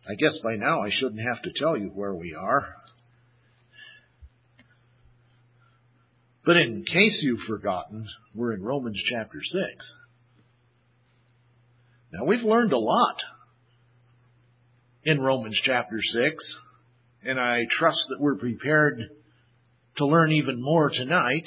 I guess by now I shouldn't have to tell you where we are. But in case you've forgotten, we're in Romans chapter 6. Now, we've learned a lot in Romans chapter 6, and I trust that we're prepared to learn even more tonight.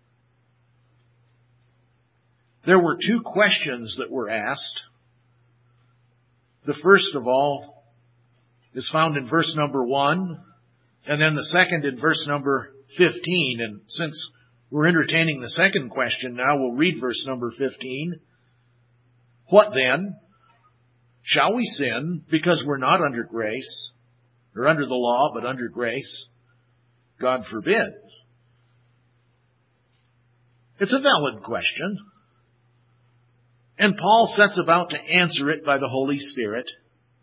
There were two questions that were asked. The first of all is found in verse number 1, and then the second in verse number 15. And since we're entertaining the second question now, we'll read verse number 15. What then? Shall we sin because we're not under grace, or under the law, but under grace? God forbid. It's a valid question. And Paul sets about to answer it by the Holy Spirit.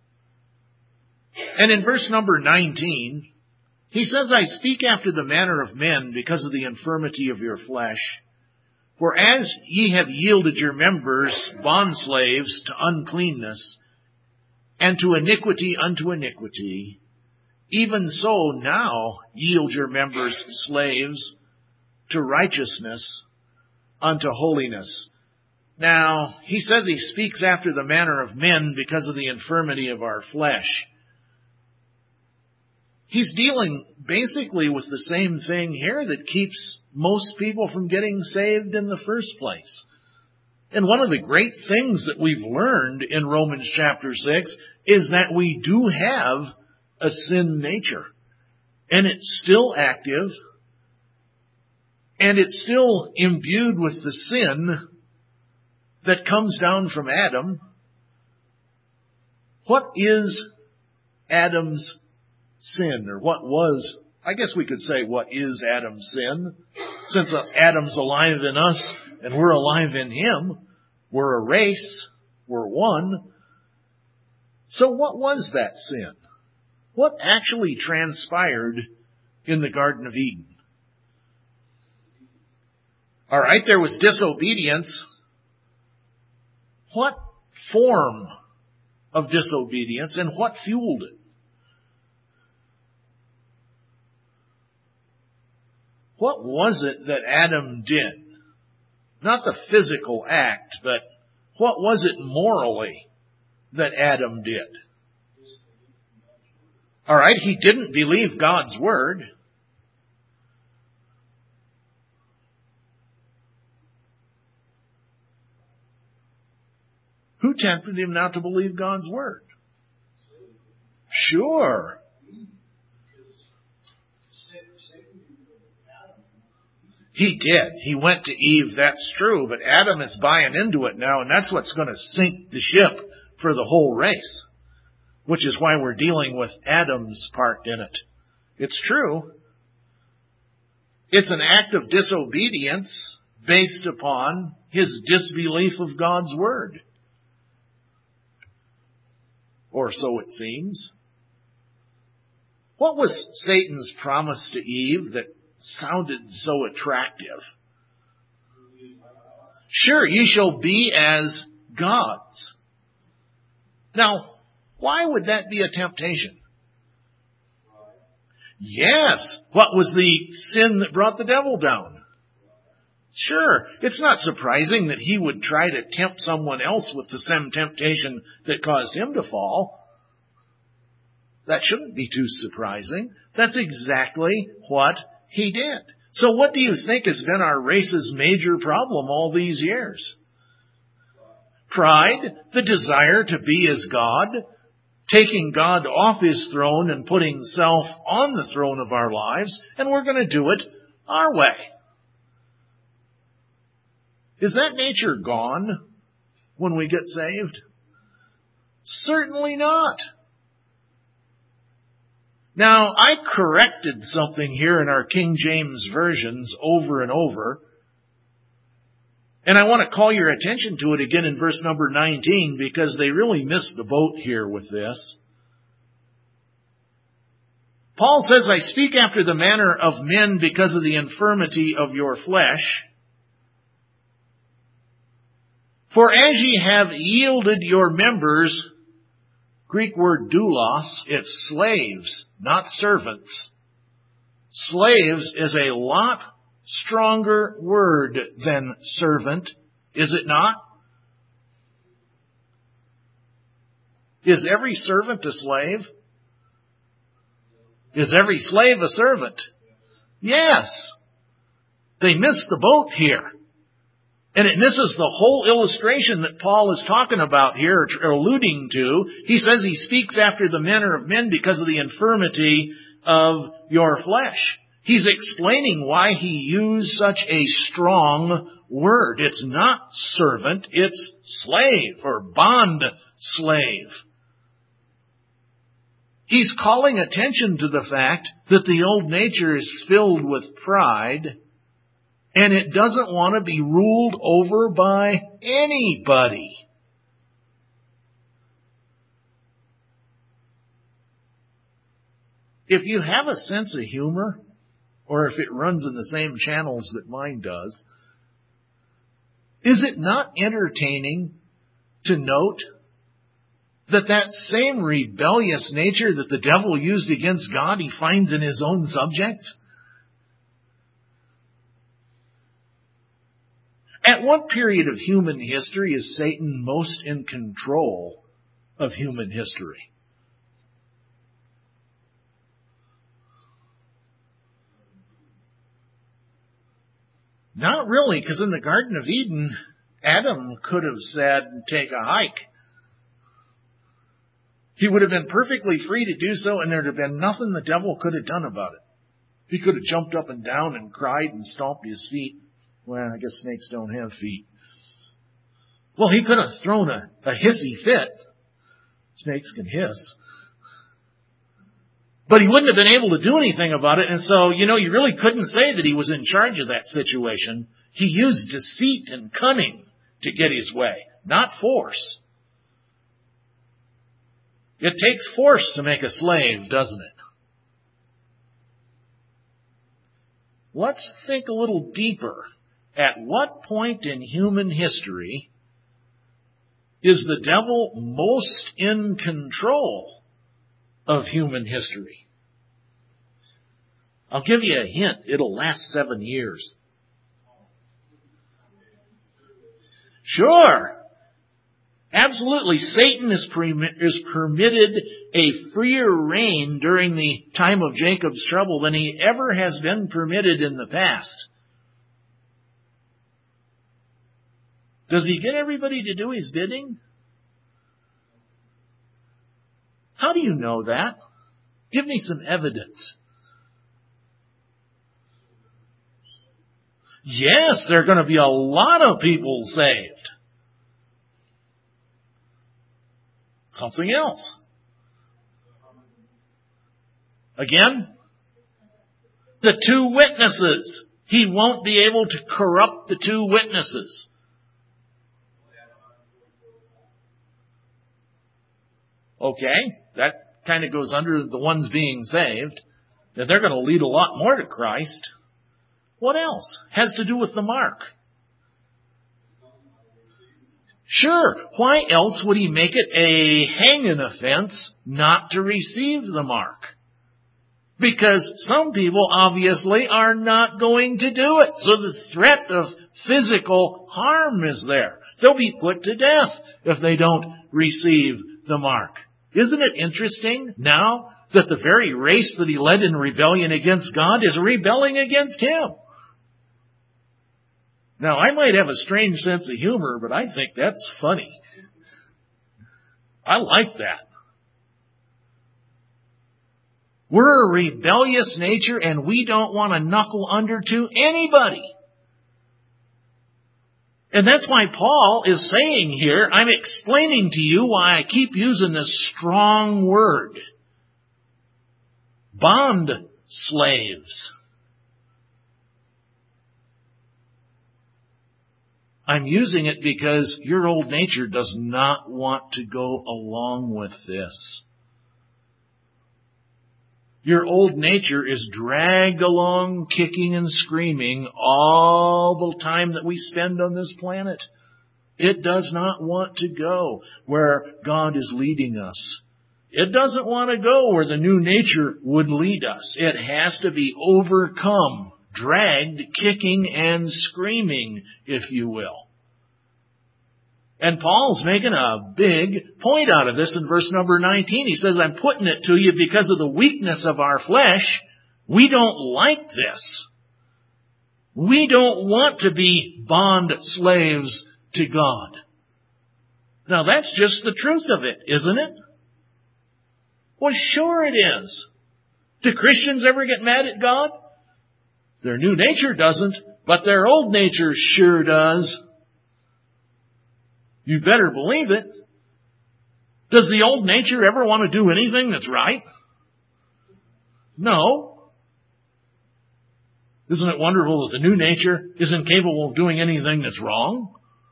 And in verse number 19, he says, I speak after the manner of men because of the infirmity of your flesh. For as ye have yielded your members bondslaves to uncleanness, and to iniquity unto iniquity, even so now yield your members slaves to righteousness unto holiness. Now, he says he speaks after the manner of men because of the infirmity of our flesh. He's dealing basically with the same thing here that keeps most people from getting saved in the first place. And one of the great things that we've learned in Romans chapter 6 is that we do have a sin nature. And it's still active. And it's still imbued with the sin that comes down from Adam. What is Adam's sin? Or what was, I guess we could say, what is Adam's sin? Since Adam's alive in us and we're alive in him, we're a race, we're one. So what was that sin? What actually transpired in the Garden of Eden? All right, there was disobedience. What form of disobedience and what fueled it? What was it that Adam did? Not the physical act, but what was it morally that Adam did? All right, he didn't believe God's word. Who tempted him not to believe God's word? Sure. He did. He went to Eve, that's true, but Adam is buying into it now, and that's what's going to sink the ship for the whole race, which is why we're dealing with Adam's part in it. It's true. It's an act of disobedience based upon his disbelief of God's word. Or so it seems. What was Satan's promise to Eve that sounded so attractive? Sure, ye shall be as gods. Now, why would that be a temptation? Yes. What was the sin that brought the devil down? Sure, it's not surprising that he would try to tempt someone else with the same temptation that caused him to fall. That shouldn't be too surprising. That's exactly what he did. So what do you think has been our race's major problem all these years? Pride, the desire to be as God, taking God off his throne and putting self on the throne of our lives, and we're going to do it our way. Is that nature gone when we get saved? Certainly not. Now, I corrected something here in our King James versions over and over, and I want to call your attention to it again in verse number 19 because they really missed the boat here with this. Paul says, I speak after the manner of men because of the infirmity of your flesh. For as ye have yielded your members Greek word doulos, it's slaves, not servants. Slaves is a lot stronger word than servant, is it not? Is every servant a slave? Is every slave a servant? Yes. They missed the boat here. And it misses the whole illustration that Paul is talking about here, or alluding to. He says he speaks after the manner of men because of the infirmity of your flesh. He's explaining why he used such a strong word. It's not servant, it's slave or bond slave. He's calling attention to the fact that the old nature is filled with pride, and it doesn't want to be ruled over by anybody. If you have a sense of humor, or if it runs in the same channels that mine does, is it not entertaining to note that same rebellious nature that the devil used against God, he finds in his own subjects? At what period of human history is Satan most in control of human history? Not really, because in the Garden of Eden, Adam could have said, take a hike. He would have been perfectly free to do so, and there'd have been nothing the devil could have done about it. He could have jumped up and down and cried and stomped his feet. Well, I guess snakes don't have feet. Well, he could have thrown a hissy fit. Snakes can hiss. But he wouldn't have been able to do anything about it, and so, you really couldn't say that he was in charge of that situation. He used deceit and cunning to get his way, not force. It takes force to make a slave, doesn't it? Let's think a little deeper. At what point in human history is the devil most in control of human history? I'll give you a hint. It'll last 7 years. Sure. Absolutely. Satan is permitted a freer reign during the time of Jacob's trouble than he ever has been permitted in the past. Does he get everybody to do his bidding? How do you know that? Give me some evidence. Yes, there are going to be a lot of people saved. Something else. Again, the 2 witnesses. He won't be able to corrupt the 2 witnesses. Okay, that kind of goes under the ones being saved. That they're going to lead a lot more to Christ. What else? Has to do with the mark. Sure, why else would he make it a hanging offense not to receive the mark? Because some people obviously are not going to do it. So the threat of physical harm is there. They'll be put to death if they don't receive the mark. Isn't it interesting now that the very race that he led in rebellion against God is rebelling against him? Now, I might have a strange sense of humor, but I think that's funny. I like that. We're a rebellious nature, and we don't want to knuckle under to anybody. And that's why Paul is saying here, I'm explaining to you why I keep using this strong word. Bond slaves. I'm using it because your old nature does not want to go along with this. Your old nature is dragged along, kicking and screaming all the time that we spend on this planet. It does not want to go where God is leading us. It doesn't want to go where the new nature would lead us. It has to be overcome, dragged, kicking and screaming, if you will. And Paul's making a big point out of this in verse number 19. He says, I'm putting it to you because of the weakness of our flesh. We don't like this. We don't want to be bond slaves to God. Now that's just the truth of it, isn't it? Well, sure it is. Do Christians ever get mad at God? Their new nature doesn't, but their old nature sure does. You better believe it. Does the old nature ever want to do anything that's right? No. Isn't it wonderful that the new nature isn't capable of doing anything that's wrong?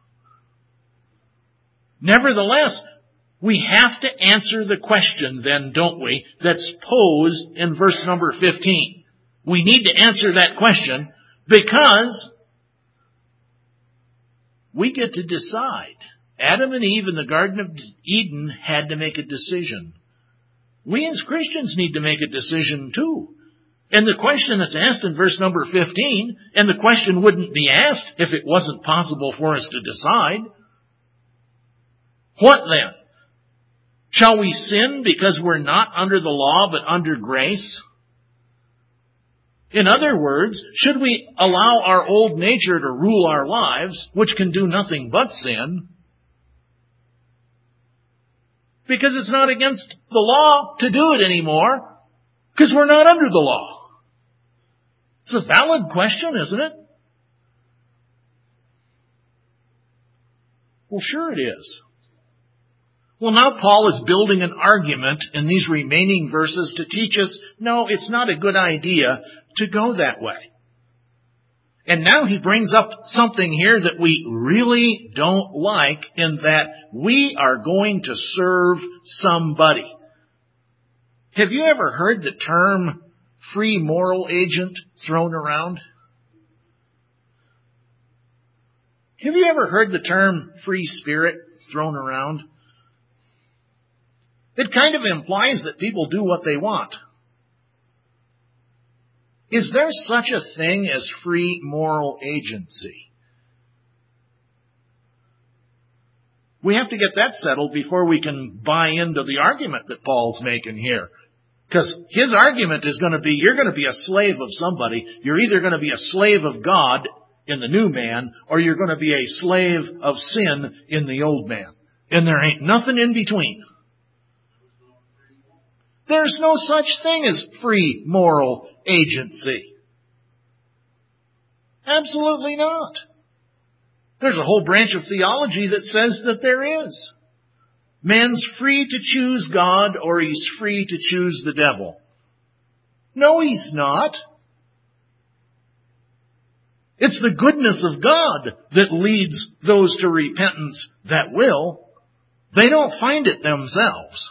Nevertheless, we have to answer the question then, don't we, that's posed in verse number 15. We need to answer that question because we get to decide. Adam and Eve in the Garden of Eden had to make a decision. We as Christians need to make a decision too. And the question that's asked in verse number 15, and the question wouldn't be asked if it wasn't possible for us to decide. What then? Shall we sin because we're not under the law but under grace? In other words, should we allow our old nature to rule our lives, which can do nothing but sin? Because it's not against the law to do it anymore, because we're not under the law. It's a valid question, isn't it? Well, sure it is. Well, now Paul is building an argument in these remaining verses to teach us, no, it's not a good idea to go that way. And now he brings up something here that we really don't like, in that we are going to serve somebody. Have you ever heard the term free moral agent thrown around? Have you ever heard the term free spirit thrown around? It kind of implies that people do what they want. Is there such a thing as free moral agency? We have to get that settled before we can buy into the argument that Paul's making here. Because his argument is going to be, you're going to be a slave of somebody. You're either going to be a slave of God in the new man, or you're going to be a slave of sin in the old man. And there ain't nothing in between. There's no such thing as free moral agency. Absolutely not. There's a whole branch of theology that says that there is. Man's free to choose God, or he's free to choose the devil. No, he's not. It's the goodness of God that leads those to repentance that will. They don't find it themselves.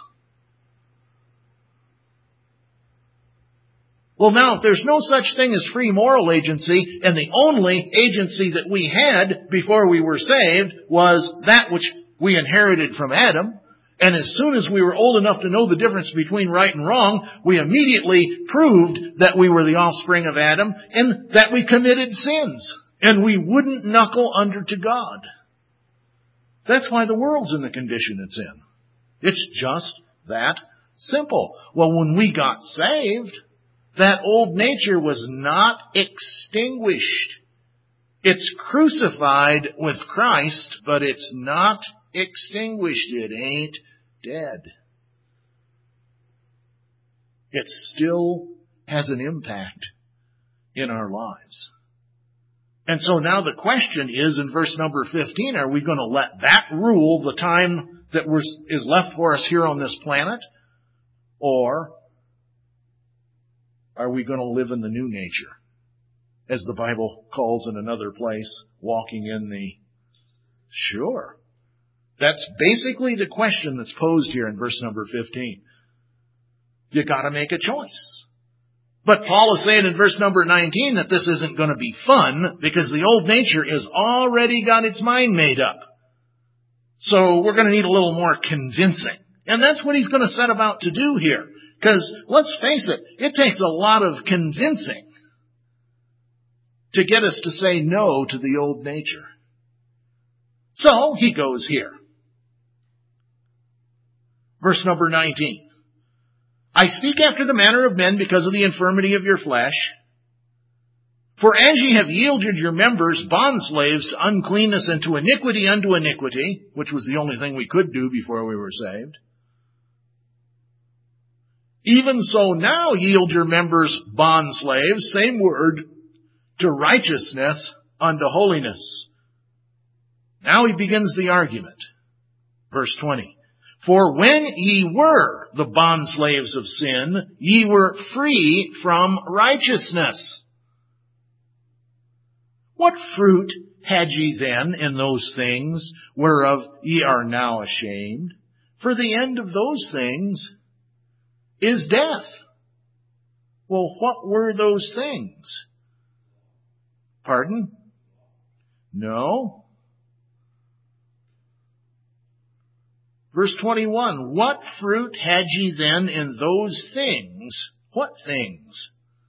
Well, now, if there's no such thing as free moral agency, and the only agency that we had before we were saved was that which we inherited from Adam, and as soon as we were old enough to know the difference between right and wrong, we immediately proved that we were the offspring of Adam and that we committed sins, and we wouldn't knuckle under to God. That's why the world's in the condition it's in. It's just that simple. Well, when we got saved, that old nature was not extinguished. It's crucified with Christ, but it's not extinguished. It ain't dead. It still has an impact in our lives. And so now the question is, in verse number 15, are we going to let that rule the time that is left for us here on this planet? Or are we going to live in the new nature, as the Bible calls in another place, walking in the... Sure. That's basically the question that's posed here in verse number 15. You got to make a choice. But Paul is saying in verse number 19 that this isn't going to be fun, because the old nature has already got its mind made up. So we're going to need a little more convincing. And that's what he's going to set about to do here. Because, let's face it, it takes a lot of convincing to get us to say no to the old nature. So, he goes here. Verse number 19. I speak after the manner of men because of the infirmity of your flesh. For as ye have yielded your members bondslaves to uncleanness and to iniquity unto iniquity, which was the only thing we could do before we were saved, even so now yield your members bondslaves, same word, to righteousness unto holiness. Now he begins the argument. Verse 20. For when ye were the bondslaves of sin, ye were free from righteousness. What fruit had ye then in those things whereof ye are now ashamed? For the end of those things is death. Well, what were those things? Pardon? No. Verse 21, what fruit had ye then in those things? What things?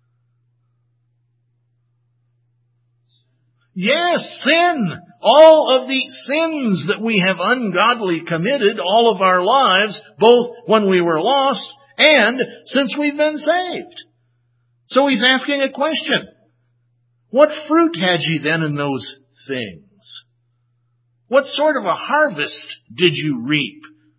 Yes, sin. All of the sins that we have ungodly committed all of our lives, both when we were lost and since we've been saved. So he's asking a question. What fruit had ye then in those things? What sort of a harvest did you reap?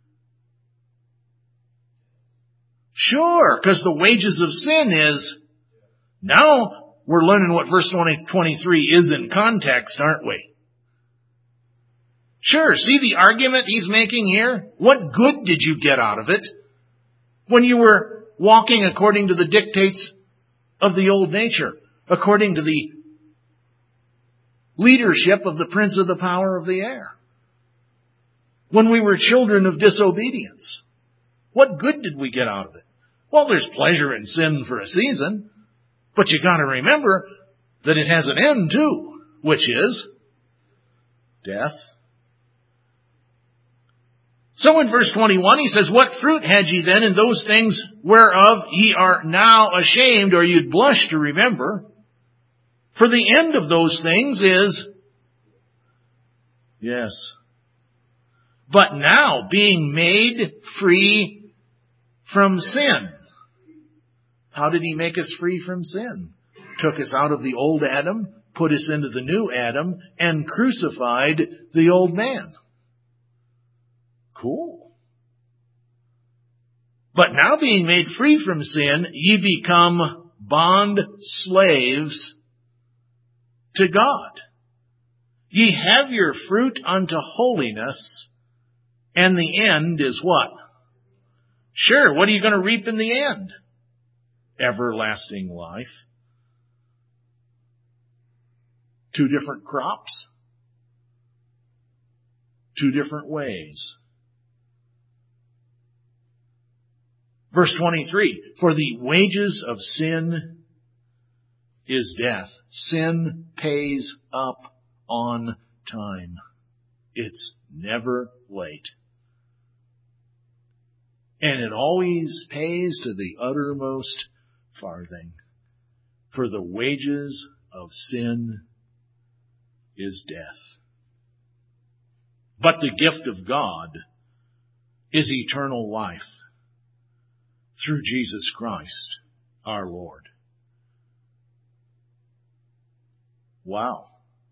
Sure, because the wages of sin is... Now we're learning what verse 23 is in context, aren't we? Sure, see the argument he's making here? What good did you get out of it when you were walking according to the dictates of the old nature, according to the leadership of the prince of the power of the air? When we were children of disobedience, what good did we get out of it? Well, there's pleasure in sin for a season, but you got to remember that it has an end too, which is death. So in verse 21 he says, what fruit had ye then in those things whereof ye are now ashamed, or you'd blush to remember? For the end of those things is, yes. But now being made free from sin. How did he make us free from sin? Took us out of the old Adam, put us into the new Adam, and crucified the old man. Cool. But now being made free from sin, ye become bond slaves to God. Ye have your fruit unto holiness, and the end is what? Sure, what are you going to reap in the end? Everlasting life. 2 different crops. 2 different ways. Verse 23, for the wages of sin is death. Sin pays up on time. It's never late. And it always pays to the uttermost farthing. For the wages of sin is death. But the gift of God is eternal life through Jesus Christ, our Lord. Wow.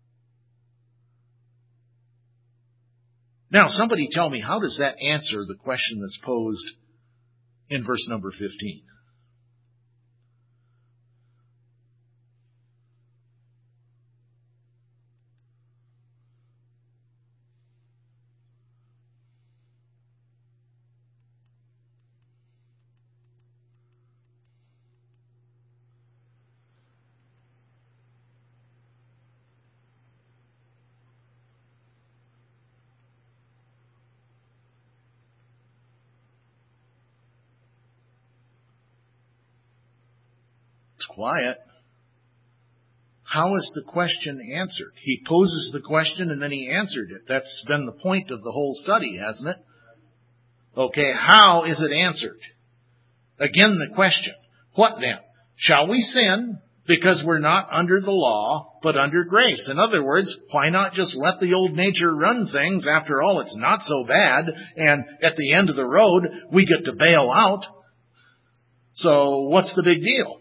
Now, somebody tell me, how does that answer the question that's posed in verse number 15? Quiet. How is the question answered? He poses the question and then he answered it. That's been the point of the whole study, hasn't it? Okay, how is it answered? Again, the question, what then? Shall we sin because we're not under the law, but under grace? In other words, why not just let the old nature run things? After all, it's not so bad, and at the end of the road, we get to bail out. So what's the big deal?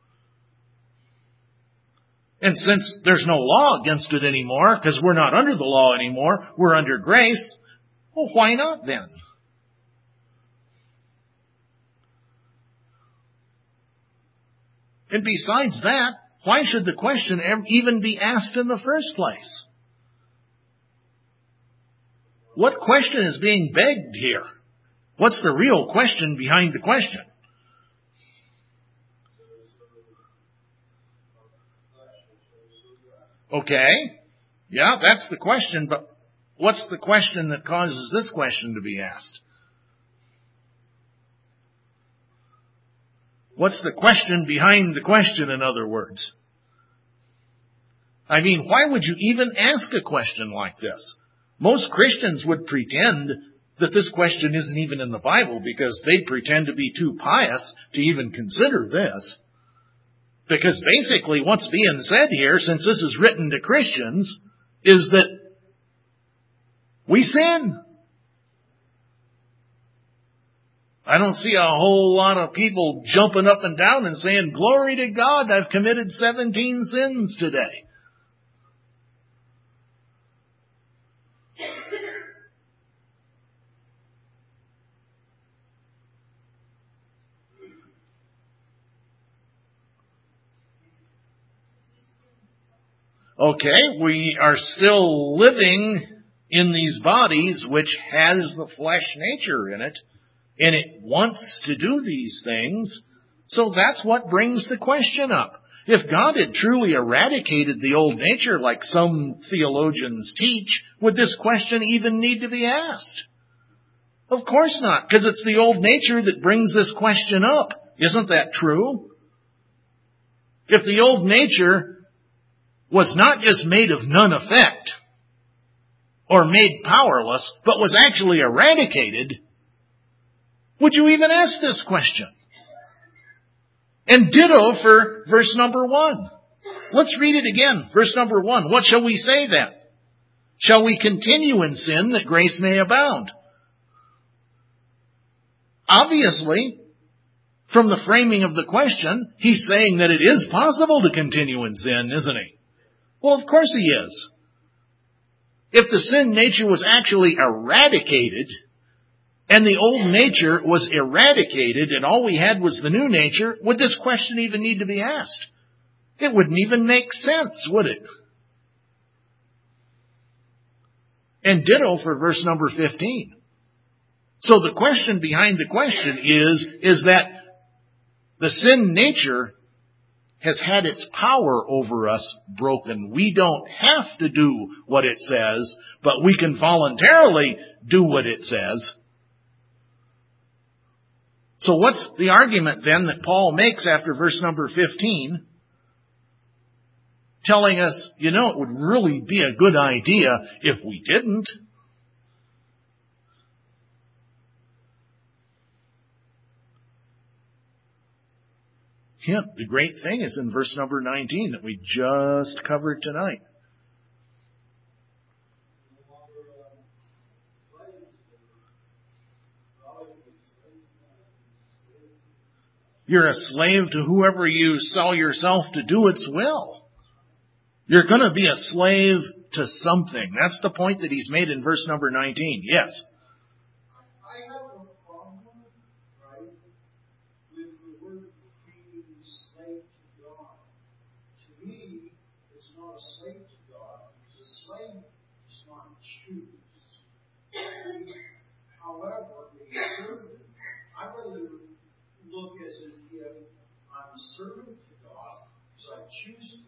And since there's no law against it anymore, because we're not under the law anymore, we're under grace, well, why not then? And besides that, why should the question even be asked in the first place? What question is being begged here? What's the real question behind the question? Okay, yeah, that's the question, but what's the question that causes this question to be asked? What's the question behind the question, in other words? I mean, why would you even ask a question like this? Most Christians would pretend that this question isn't even in the Bible because they'd pretend to be too pious to even consider this. Because basically what's being said here, since this is written to Christians, is that we sin. I don't see a whole lot of people jumping up and down and saying, "Glory to God, I've committed 17 sins today." Okay, we are still living in these bodies which has the flesh nature in it, and it wants to do these things, so that's what brings the question up. If God had truly eradicated the old nature like some theologians teach, would this question even need to be asked? Of course not, because it's the old nature that brings this question up. Isn't that true? If the old nature was not just made of none effect or made powerless, but was actually eradicated, would you even ask this question? And ditto for verse number 1. Let's read it again. Verse number 1. What shall we say then? Shall we continue in sin that grace may abound? Obviously, from the framing of the question, he's saying that it is possible to continue in sin, isn't he? Well, of course he is. If the sin nature was actually eradicated, and the old nature was eradicated, and all we had was the new nature, would this question even need to be asked? It wouldn't even make sense, would it? And ditto for verse number 15. So the question behind the question is that the sin nature has had its power over us broken. We don't have to do what it says, but we can voluntarily do what it says. So what's the argument then that Paul makes after verse number 15? Telling us, it would really be a good idea if we didn't. Yeah, the great thing is in verse number 19 that we just covered tonight. You're a slave to whoever you sell yourself to do its will. You're going to be a slave to something. That's the point that he's made in verse number 19. Yes. I have a problem, right, with the word being slave to God. To me, it's not a slave to God, because a slave does not choose. However, a servant, I rather look as if I'm a servant to God, because I choose to,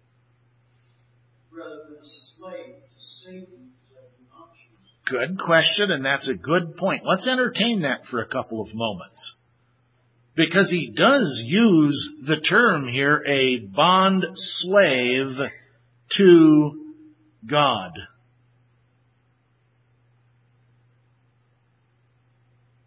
rather than a slave to Satan, because I do not choose. Good question, and that's a good point. Let's entertain that for a couple of moments. Because he does use the term here, a bond slave to God.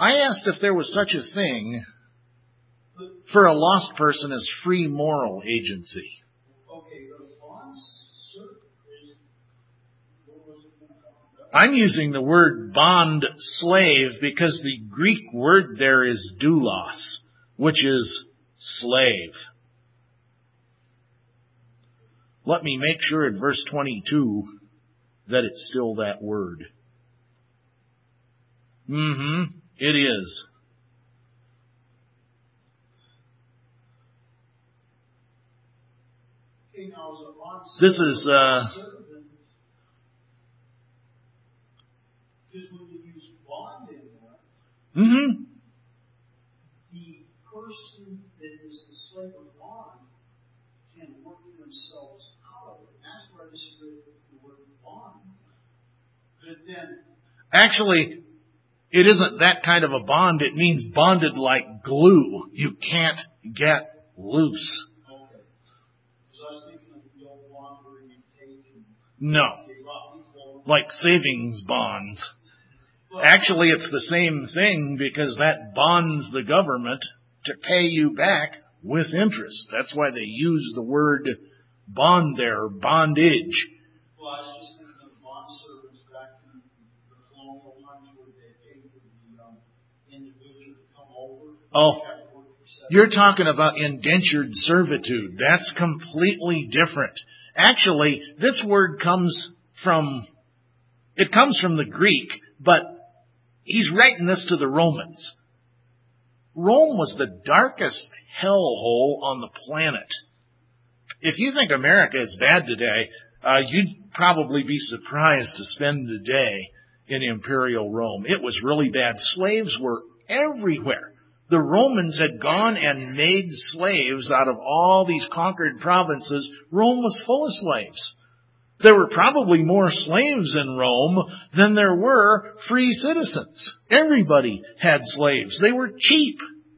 I asked if there was such a thing for a lost person as free moral agency. Okay, the bond servant is, what was it? I'm using the word bond slave because the Greek word there is doulos, which is slave. Let me make sure in verse 22 that it's still that word. It is. Okay, now, is a bond This servant is, servant? Because when you use bond in there, the person that is the slave of bond can work themselves out of it. That's where this is the word bond. But then, actually, it isn't that kind of a bond. It means bonded like glue. You can't get loose. okay. Because I was thinking of the old bond where you take and No. they rob people. Like savings bonds. Actually, it's the same thing because that bonds the government to pay you back with interest. That's why they use the word bond there, bondage. Well, I was just thinking of bond servants back in the colonial times where they paid for the individual to come over. Oh, They had to work for 7 you're talking about indentured servitude. That's completely different. Actually, this word comes from the Greek, but he's writing this to the Romans. Rome was the darkest hellhole on the planet. If you think America is bad today, you'd probably be surprised to spend a day in Imperial Rome. It was really bad. Slaves were everywhere. The Romans had gone and made slaves out of all these conquered provinces. Rome was full of slaves. There were probably more slaves in Rome than there were free citizens. Everybody had slaves. They were cheap.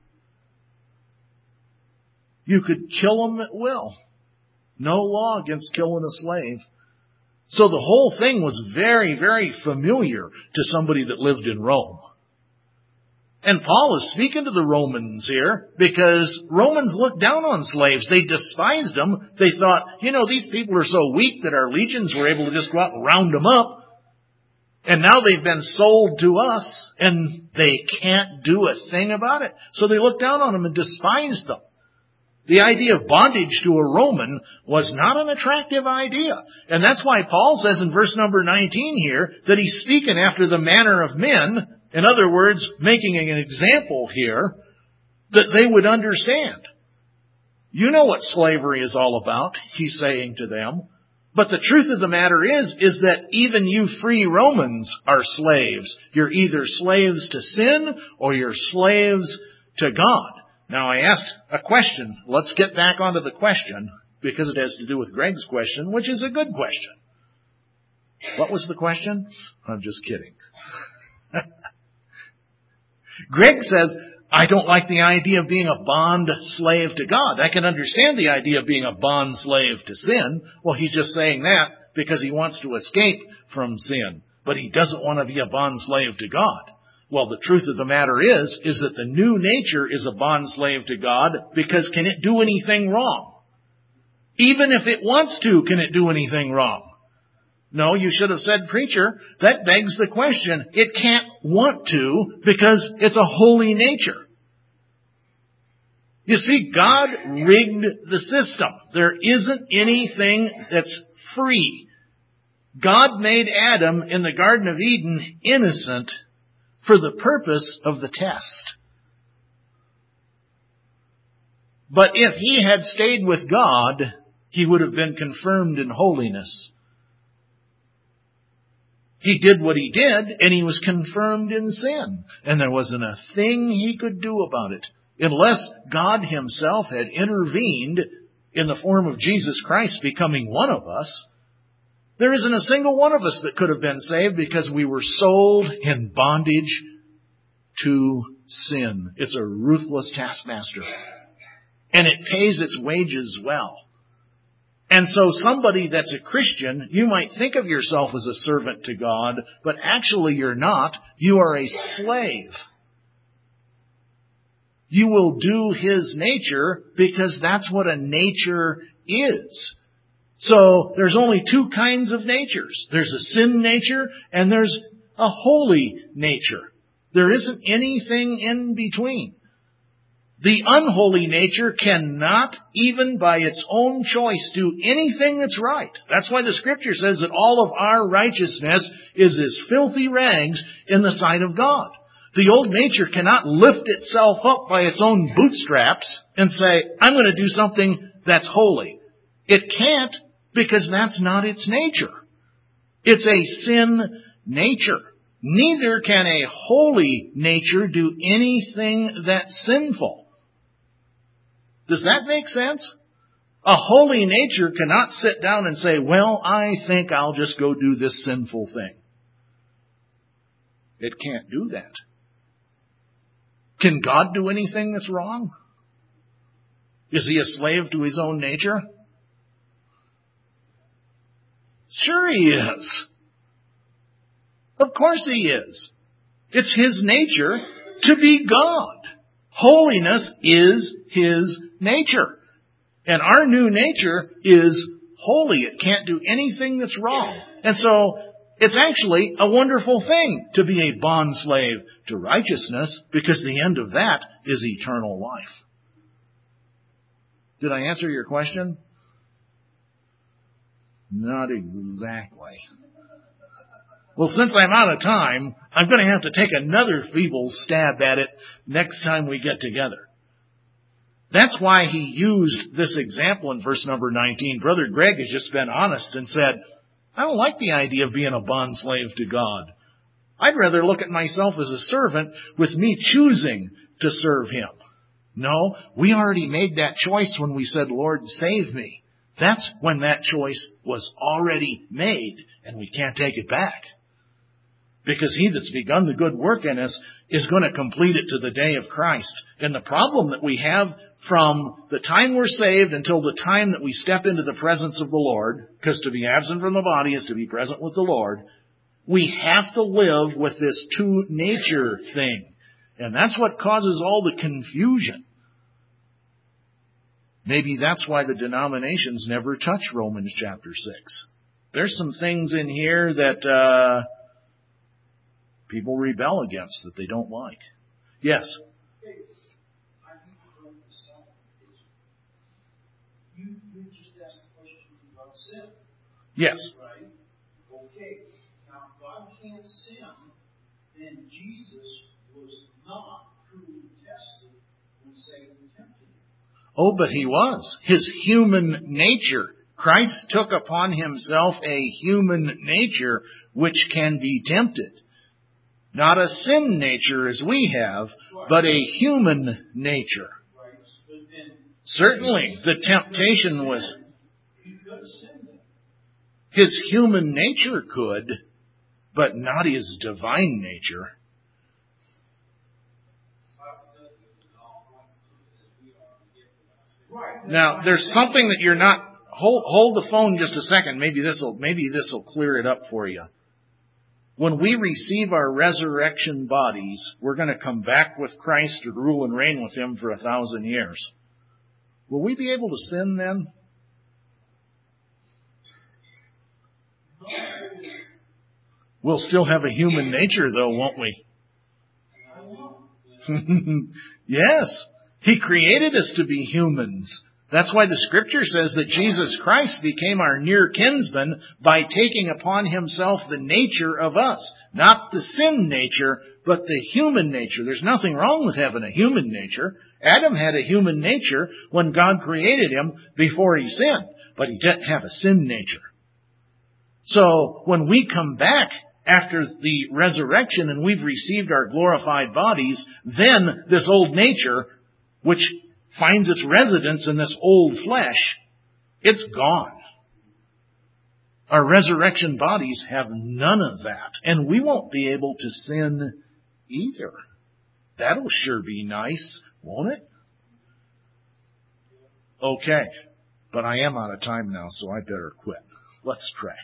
You could kill them at will. No law against killing a slave. So the whole thing was very, very familiar to somebody that lived in Rome. And Paul is speaking to the Romans here because Romans looked down on slaves. They despised them. They thought, these people are so weak that our legions were able to just go out and round them up. And now they've been sold to us and they can't do a thing about it. So they looked down on them and despised them. The idea of bondage to a Roman was not an attractive idea. And that's why Paul says in verse number 19 here that he's speaking after the manner of men. In other words, making an example here that they would understand. You know what slavery is all about, he's saying to them. But the truth of the matter is that even you free Romans are slaves. You're either slaves to sin or you're slaves to God. Now, I asked a question. Let's get back onto the question because it has to do with Greg's question, which is a good question. What was the question? I'm just kidding. Greg says, I don't like the idea of being a bond slave to God. I can understand the idea of being a bond slave to sin. Well, he's just saying that because he wants to escape from sin. But he doesn't want to be a bond slave to God. Well, the truth of the matter is that the new nature is a bond slave to God because can it do anything wrong? Even if it wants to, can it do anything wrong? No, you should have said, preacher, that begs the question. It can't want to because it's a holy nature. You see, God rigged the system. There isn't anything that's free. God made Adam in the Garden of Eden innocent for the purpose of the test. But if he had stayed with God, he would have been confirmed in holiness. He did what he did, and he was confirmed in sin. And there wasn't a thing he could do about it, unless God himself had intervened in the form of Jesus Christ becoming one of us. There isn't a single one of us that could have been saved because we were sold in bondage to sin. It's a ruthless taskmaster. And it pays its wages well. And so somebody that's a Christian, you might think of yourself as a servant to God, but actually you're not. You are a slave. You will do His nature because that's what a nature is. So there's only two kinds of natures. There's a sin nature and there's a holy nature. There isn't anything in between. The unholy nature cannot, even by its own choice, do anything that's right. That's why the Scripture says that all of our righteousness is as filthy rags in the sight of God. The old nature cannot lift itself up by its own bootstraps and say, I'm going to do something that's holy. It can't, because that's not its nature. It's a sin nature. Neither can a holy nature do anything that's sinful. Does that make sense? A holy nature cannot sit down and say, well, I think I'll just go do this sinful thing. It can't do that. Can God do anything that's wrong? Is He a slave to His own nature? Sure He is. Of course He is. It's His nature to be God. Holiness is His nature. And our new nature is holy. It can't do anything that's wrong. And so it's actually a wonderful thing to be a bondslave to righteousness, because the end of that is eternal life. Did I answer your question? Not exactly. Well, since I'm out of time, I'm going to have to take another feeble stab at it next time we get together. That's why he used this example in verse number 19. Brother Greg has just been honest and said, I don't like the idea of being a bondslave to God. I'd rather look at myself as a servant with me choosing to serve Him. No, we already made that choice when we said, Lord, save me. That's when that choice was already made, and we can't take it back. Because He that's begun the good work in us is going to complete it to the day of Christ. And the problem that we have from the time we're saved until the time that we step into the presence of the Lord, because to be absent from the body is to be present with the Lord, we have to live with this two nature thing. And that's what causes all the confusion. Maybe that's why the denominations never touch Romans chapter 6. There's some things in here that people rebel against, that they don't like. Yes? I need to bring this up. You just asked a question about sin. Yes. Right? Okay. Now, if God can't sin, then Jesus was not truly tested when Satan tempted Him. Oh, but He was. His human nature. Christ took upon Himself a human nature which can be tempted. Not a sin nature as we have, but a human nature. Right. But then, certainly, the temptation was... He could have sinned then. His human nature could, but not His divine nature. Right. Now, there's something that you're not... Hold the phone just a second. Maybe this will clear it up for you. When we receive our resurrection bodies, we're going to come back with Christ to rule and reign with Him for 1,000 years. Will we be able to sin then? We'll still have a human nature though, won't we? Yes. He created us to be humans. That's why the Scripture says that Jesus Christ became our near kinsman by taking upon Himself the nature of us. Not the sin nature, but the human nature. There's nothing wrong with having a human nature. Adam had a human nature when God created him before he sinned, but he didn't have a sin nature. So when we come back after the resurrection and we've received our glorified bodies, then this old nature, which finds its residence in this old flesh, it's gone. Our resurrection bodies have none of that. And we won't be able to sin either. That'll sure be nice, won't it? Okay. But I am out of time now, so I better quit. Let's pray.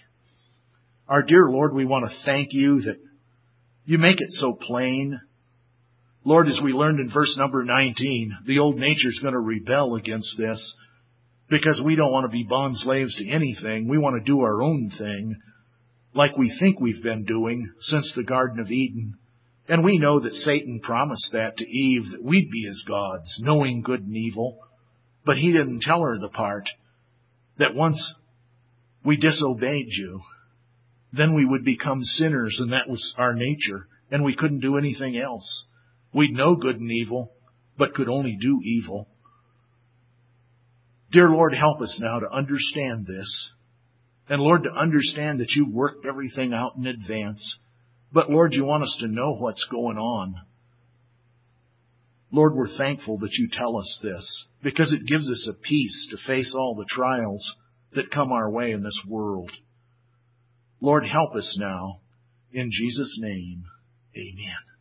Our dear Lord, we want to thank You that You make it so plain. Lord, as we learned in verse number 19, the old nature is going to rebel against this because we don't want to be bond slaves to anything. We want to do our own thing like we think we've been doing since the Garden of Eden. And we know that Satan promised that to Eve, that we'd be as gods, knowing good and evil. But he didn't tell her the part that once we disobeyed you, then we would become sinners, and that was our nature, and we couldn't do anything else. We'd know good and evil, but could only do evil. Dear Lord, help us now to understand this. And Lord, to understand that you've worked everything out in advance. But Lord, you want us to know what's going on. Lord, we're thankful that you tell us this, because it gives us a peace to face all the trials that come our way in this world. Lord, help us now. In Jesus' name, amen.